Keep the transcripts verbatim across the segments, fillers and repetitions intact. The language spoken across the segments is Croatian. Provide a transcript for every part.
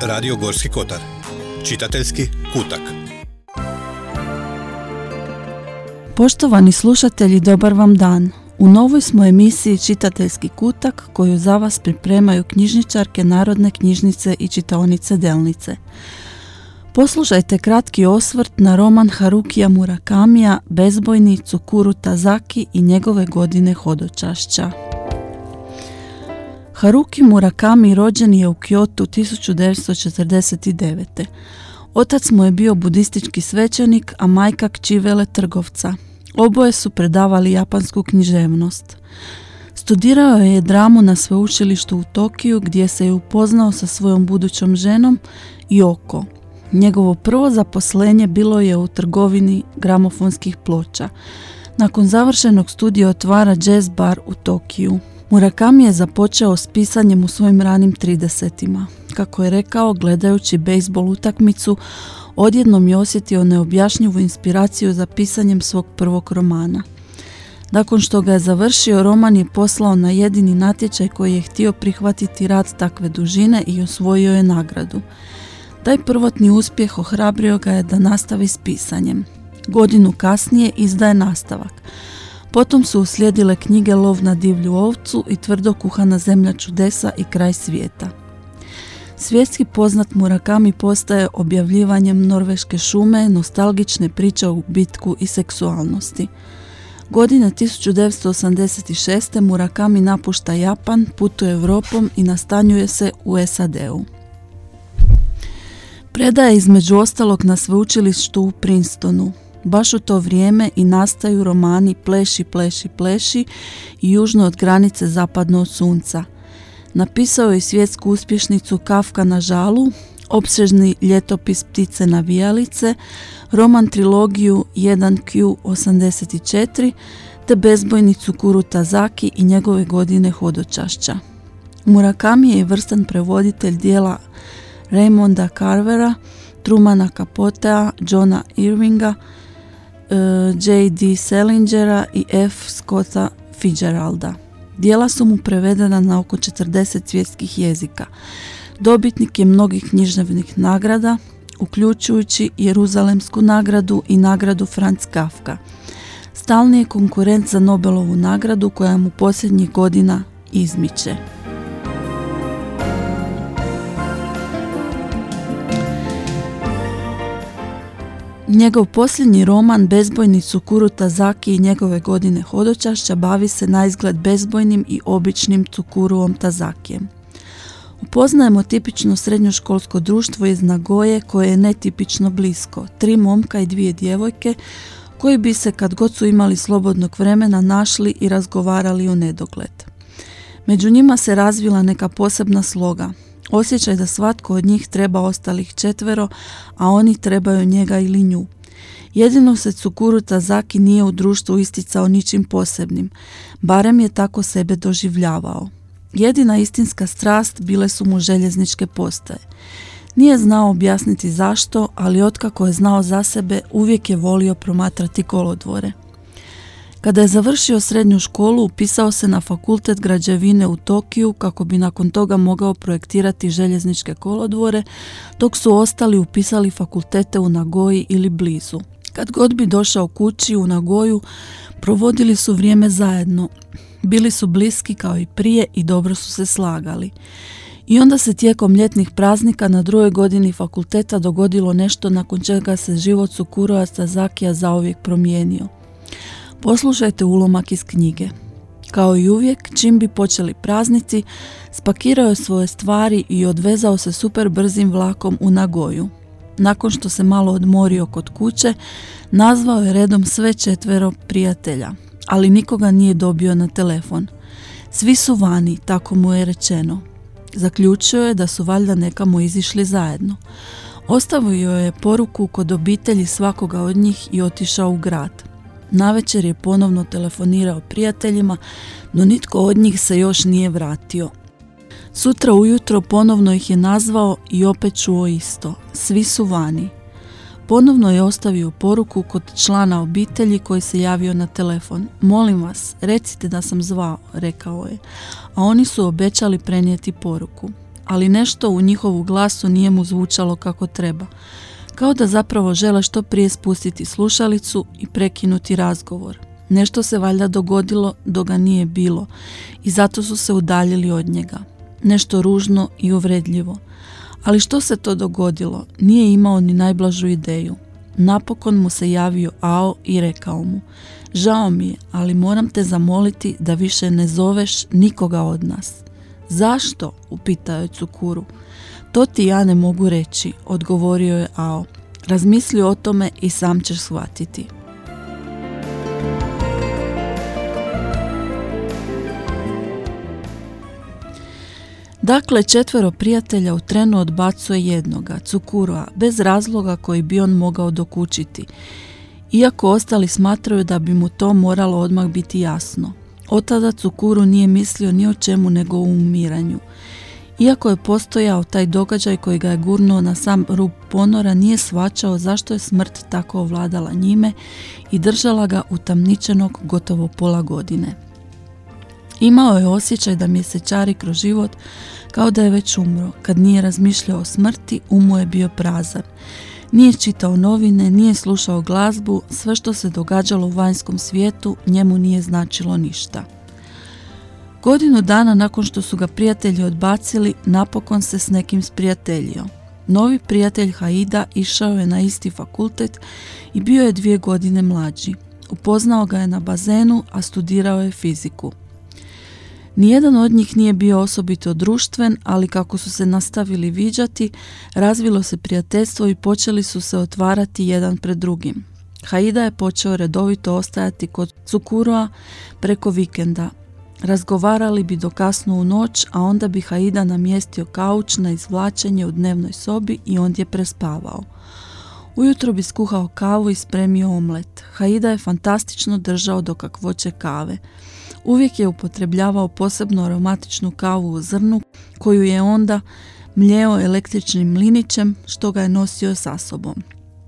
Radio Gorski Kotar. Čitateljski kutak. Poštovani slušatelji, dobar vam dan. U novoj smo emisiji Čitateljski kutak koju za vas pripremaju knjižničarke Narodne knjižnice i čitaonice Delnice. Poslušajte kratki osvrt na roman Harukija Murakamija Bezbojni Tsukuru Tazaki i njegove godine hodočašća. Haruki Murakami rođen je u Kyotu tisuću devetsto četrdeset devete. Otac mu je bio budistički svećenik, a majka kći veletrgovca. Oboje su predavali japansku književnost. Studirao je dramu na sveučilištu u Tokiju, gdje se je upoznao sa svojom budućom ženom Yoko. Njegovo prvo zaposlenje bilo je u trgovini gramofonskih ploča. Nakon završenog studija otvara jazz bar u Tokiju. Murakami je započeo s pisanjem u svojim ranim tridesetima. Kako je rekao, gledajući bejzbol utakmicu, odjednom je osjetio neobjašnjivu inspiraciju za pisanjem svog prvog romana. Nakon što ga je završio, roman je poslao na jedini natječaj koji je htio prihvatiti rad takve dužine i osvojio je nagradu. Taj prvotni uspjeh ohrabrio ga je da nastavi s pisanjem. Godinu kasnije izdaje nastavak. Potom su uslijedile knjige Lov na divlju ovcu i Tvrdo kuhana zemlja čudesa i Kraj svijeta. Svjetski poznat Murakami postaje objavljivanjem Norveške šume, nostalgične priče o gubitku i seksualnosti. Godine tisuću devetsto osamdeset šeste. Murakami napušta Japan, putuje Europom i nastanjuje se u S A D-u. Predaje između ostalog na sveučilištu u Princetonu. Baš u to vrijeme i nastaju romani Pleši, pleši, pleši i Južno od granice, zapadno od sunca. Napisao je svjetsku uspješnicu Kafka na žalu, opsežni ljetopis Ptice navijalice, roman trilogiju jedan Q osamdeset četiri te Bezbojni Tsukuru Tazaki i njegove godine hodočašća. Murakami je vrstan prevoditelj dijela Raymonda Carvera, Trumana Capotea, Johna Irvinga, J D Salingera i F. Scotta Fitzgeralda. Dijela su mu prevedena na oko četrdeset svjetskih jezika. Dobitnik je mnogih književnih nagrada, uključujući Jeruzalemsku nagradu i nagradu Franz Kafka. Stalni je konkurent za Nobelovu nagradu koja mu posljednjih godina izmiče. Njegov posljednji roman Bezbojni Tsukuru Tazaki i njegove godine hodočašća bavi se naizgled bezbojnim i običnim Tsukuruom Tazakijem. Upoznajemo tipično srednjoškolsko društvo iz Nagoje koje je netipično blisko, tri momka i dvije djevojke koji bi se kad god su imali slobodnog vremena našli i razgovarali u nedogled. Među njima se razvila neka posebna sloga. Osjećaj da svatko od njih treba ostalih četvero, a oni trebaju njega ili nju. Jedino se Tsukuru Tazaki nije u društvu isticao ničim posebnim, barem je tako sebe doživljavao. Jedina istinska strast bile su mu željezničke postaje. Nije znao objasniti zašto, ali otkako je znao za sebe, uvijek je volio promatrati kolodvore. Kada je završio srednju školu, upisao se na fakultet građevine u Tokiju kako bi nakon toga mogao projektirati željezničke kolodvore, dok su ostali upisali fakultete u Nagoji ili blizu. Kad god bi došao kući u Nagoju, provodili su vrijeme zajedno. Bili su bliski kao i prije i dobro su se slagali. I onda se tijekom ljetnih praznika na drugoj godini fakulteta dogodilo nešto nakon čega se život Tsukurua Tazakija zauvijek promijenio. Poslušajte ulomak iz knjige. Kao i uvijek, čim bi počeli praznici, spakirao je svoje stvari i odvezao se super brzim vlakom u Nagoju. Nakon što se malo odmorio kod kuće, nazvao je redom sve četvero prijatelja, ali nikoga nije dobio na telefon. Svi su vani, tako mu je rečeno. Zaključio je da su valjda nekamo izišli zajedno. Ostavio je poruku kod obitelji svakoga od njih i otišao u grad. Navečer je ponovno telefonirao prijateljima, no nitko od njih se još nije vratio. Sutra ujutro ponovno ih je nazvao i opet čuo isto. Svi su vani. Ponovno je ostavio poruku kod člana obitelji koji se javio na telefon. Molim vas, recite da sam zvao, rekao je, a oni su obećali prenijeti poruku. ali nešto u njihovu glasu nije mu zvučalo kako treba. Kao da zapravo žele što prije spustiti slušalicu i prekinuti razgovor. Nešto se valjda dogodilo dok ga nije bilo i zato su se udaljili od njega. Nešto ružno i uvredljivo. Ali što se to dogodilo? Nije imao ni najblažu ideju. Napokon mu se javio Ao i rekao mu: žao mi je, ali moram te zamoliti da više ne zoveš nikoga od nas. Zašto? Upitao je Tsukuru. To ti ja ne mogu reći, odgovorio je Ao. Razmisli o tome i sam ćeš shvatiti. Dakle, četvero prijatelja u trenu odbacuje jednoga, Tsukurua, bez razloga koji bi on mogao dokučiti, iako ostali smatraju da bi mu to moralo odmah biti jasno. Od tada Tsukuru nije mislio ni o čemu nego o umiranju. Iako je postojao taj događaj koji ga je gurnuo na sam rub ponora, nije shvaćao zašto je smrt tako ovladala njime i držala ga utamničenog gotovo pola godine. Imao je osjećaj da mjesečari kroz život kao da je već umro. Kad nije razmišljao o smrti, um mu je bio prazan. Nije čitao novine, nije slušao glazbu, sve što se događalo u vanjskom svijetu njemu nije značilo ništa. Godinu dana nakon što su ga prijatelji odbacili, napokon se s nekim sprijateljio. Novi prijatelj Haida išao je na isti fakultet i bio je dvije godine mlađi. Upoznao ga je na bazenu, a studirao je fiziku. Nijedan od njih nije bio osobito društven, ali kako su se nastavili viđati, razvilo se prijateljstvo i počeli su se otvarati jedan pred drugim. Haida je počeo redovito ostajati kod Tsukurua preko vikenda. Razgovarali bi do kasno u noć, a onda bi Haida namjestio kauč na izvlačenje u dnevnoj sobi i ondje prespavao. Ujutro bi skuhao kavu i spremio omlet. Haida je fantastično držao do kakvoće kave. Uvijek je upotrebljavao posebno aromatičnu kavu u zrnu, koju je onda mljeo električnim mlinićem, što ga je nosio sa sobom.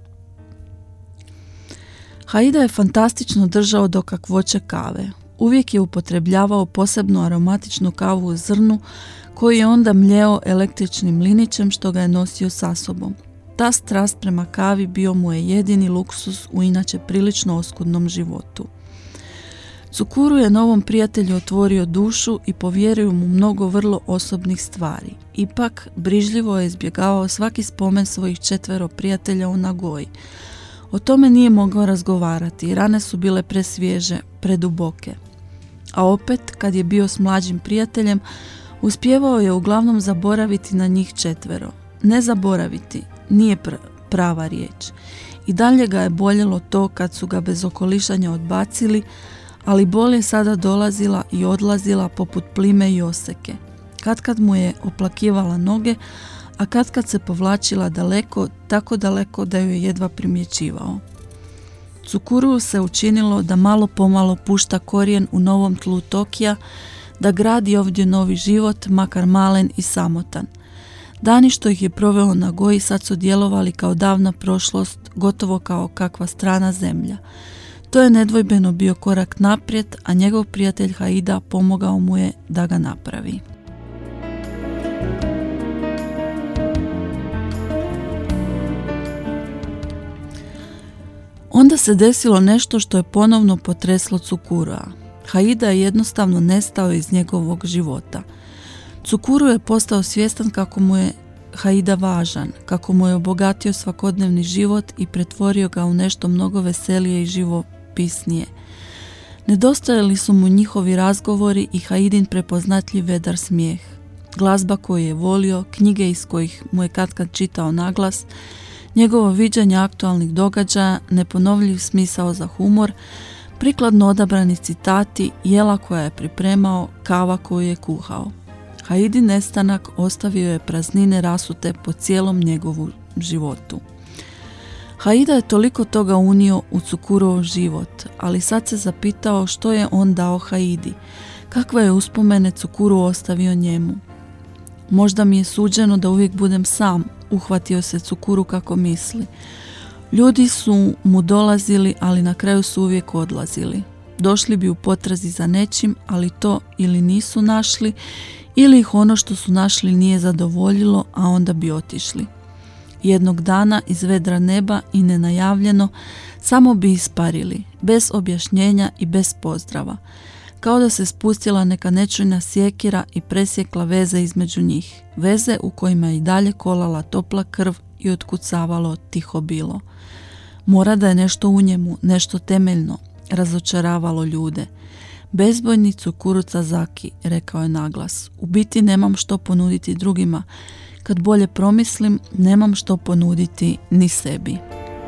Haida je fantastično držao do kakvoće kave. Uvijek je upotrebljavao posebno aromatičnu kavu u zrnu, koju je onda mljeo električnim mlinićem, što ga je nosio sa sobom. Ta strast prema kavi bio mu je jedini luksus u inače prilično oskudnom životu. Tsukuru je novom prijatelju otvorio dušu i povjerio mu mnogo vrlo osobnih stvari. Ipak, brižljivo je izbjegavao svaki spomen svojih četvero prijatelja u Nagoji. O tome nije mogao razgovarati, rane su bile presvježe, preduboke. A opet, kad je bio s mlađim prijateljem, uspjevao je uglavnom zaboraviti na njih četvero. Ne zaboraviti, nije pr- prava riječ. I dalje ga je boljelo to kad su ga bez okolišanja odbacili, ali bol je sada dolazila i odlazila poput plime i oseke. Katkad mu je oplakivala noge, a katkad se povlačila daleko, tako daleko da ju je jedva primjećivao. Tsukuru se učinilo da malo pomalo pušta korijen u novom tlu Tokija, da gradi ovdje novi život, makar malen i samotan. Dani što ih je proveo na Nagoji sad su djelovali kao davna prošlost, gotovo kao kakva strana zemlja. To je nedvojbeno bio korak naprijed, a njegov prijatelj Haida pomogao mu je da ga napravi. Onda se desilo nešto što je ponovno potreslo Tsukurua. Haida je jednostavno nestao iz njegovog života. Tsukuru je postao svjestan kako mu je Haida važan, kako mu je obogatio svakodnevni život i pretvorio ga u nešto mnogo veselije i živopisnije. Nedostajali su mu njihovi razgovori i Haidin prepoznatljiv vedar smijeh. Glazba koju je volio, knjige iz kojih mu je katkad čitao naglas, njegovo viđenje aktualnih događaja, neponovljiv smisao za humor, prikladno odabrani citati, jela koja je pripremao, kava koju je kuhao. Haidin nestanak ostavio je praznine rasute po cijelom njegovu životu. Haida je toliko toga unio u Tsukurov život, ali sad se zapitao što je on dao Haidi, kakve je uspomene Tsukuru ostavio njemu. Možda mi je suđeno da uvijek budem sam, uhvatio se Tsukuru kako misli. Ljudi su mu dolazili, ali na kraju su uvijek odlazili. Došli bi u potrazi za nečim, ali to ili nisu našli, ili ih ono što su našli nije zadovoljilo, a onda bi otišli. Jednog dana iz vedra neba i nenajavljeno samo bi isparili, bez objašnjenja i bez pozdrava, kao da se spustila neka nečujna sjekira i presjekla veze između njih, veze u kojima je i dalje kolala topla krv i otkucavalo tiho bilo. Mora da je nešto u njemu, nešto temeljno, razočaravalo ljude. Bezbojni Tsukuru Tazaki, rekao je naglas, u biti nemam što ponuditi drugima. Kad bolje promislim, nemam što ponuditi ni sebi.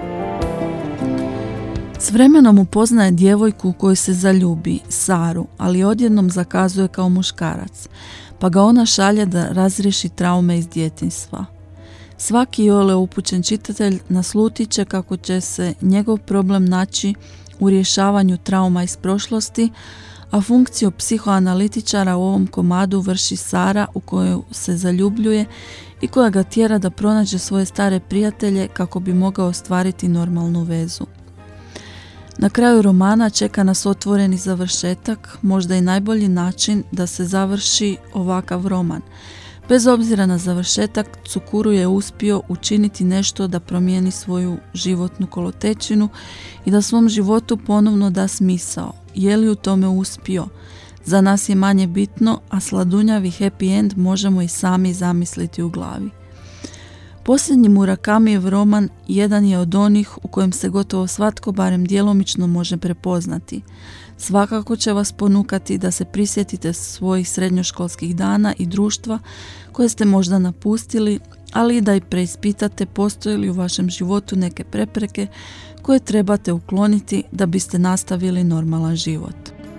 S vremenom upoznaje djevojku u koju se zaljubi, Saru, ali odjednom zakazuje kao muškarac, pa ga ona šalje da razriješi traume iz djetinjstva. Svaki iole upućen čitatelj naslutit će kako će se njegov problem naći u rješavanju trauma iz prošlosti, a funkciju psihoanalitičara u ovom komadu vrši Sara u koju se zaljubljuje i koja ga tjera da pronađe svoje stare prijatelje kako bi mogao ostvariti normalnu vezu. Na kraju romana čeka nas otvoreni završetak, možda i najbolji način da se završi ovakav roman. Bez obzira na završetak, Tsukuru je uspio učiniti nešto da promijeni svoju životnu kolotečinu i da svom životu ponovno da smisao. Je li u tome uspio? Za nas je manje bitno, a sladunjavi happy end možemo i sami zamisliti u glavi. Posljednji Murakamijev roman jedan je od onih u kojem se gotovo svatko barem djelomično može prepoznati. Svakako će vas ponukati da se prisjetite svojih srednjoškolskih dana i društva koje ste možda napustili, ali i da i preispitate postoje li u vašem životu neke prepreke koje trebate ukloniti da biste nastavili normalan život.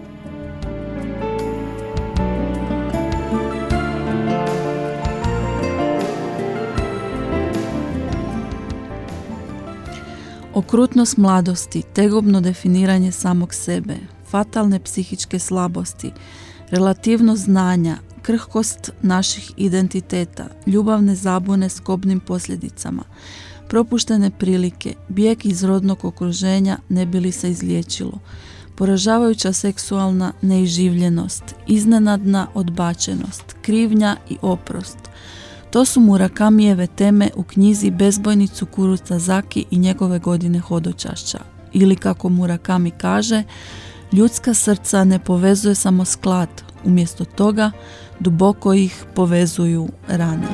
Okrutnost mladosti, tegobno definiranje samog sebe, fatalne psihičke slabosti, relativnost znanja, krhkost naših identiteta, ljubavne zabune s kobnim posljedicama, propuštene prilike, bijeg iz rodnog okruženja ne bi li se izliječilo, poražavajuća seksualna neiživljenost, iznenadna odbačenost, krivnja i oprost. To su Murakamijeve teme u knjizi Bezbojni Tsukuru Tazaki i njegove godine hodočašća. Ili kako Murakami kaže, ljudska srca ne povezuje samo sklad, umjesto toga duboko ih povezuju rane.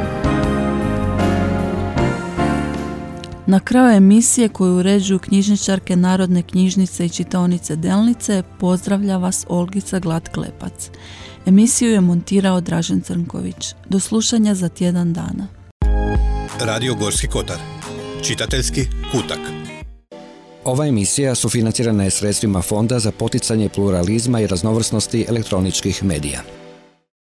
Na kraju emisije koju uređuju knjižničarke Narodne knjižnice i čitaonice Delnice pozdravlja vas Olgica Glad-Klepac. Emisiju je montirao Dražen Crnković. Do slušanja za tjedan dana. Radio Gorski Kotar. Čitateljski kutak. Ova emisija sufinancirana je sredstvima Fonda za poticanje pluralizma i raznovrsnosti elektroničkih medija.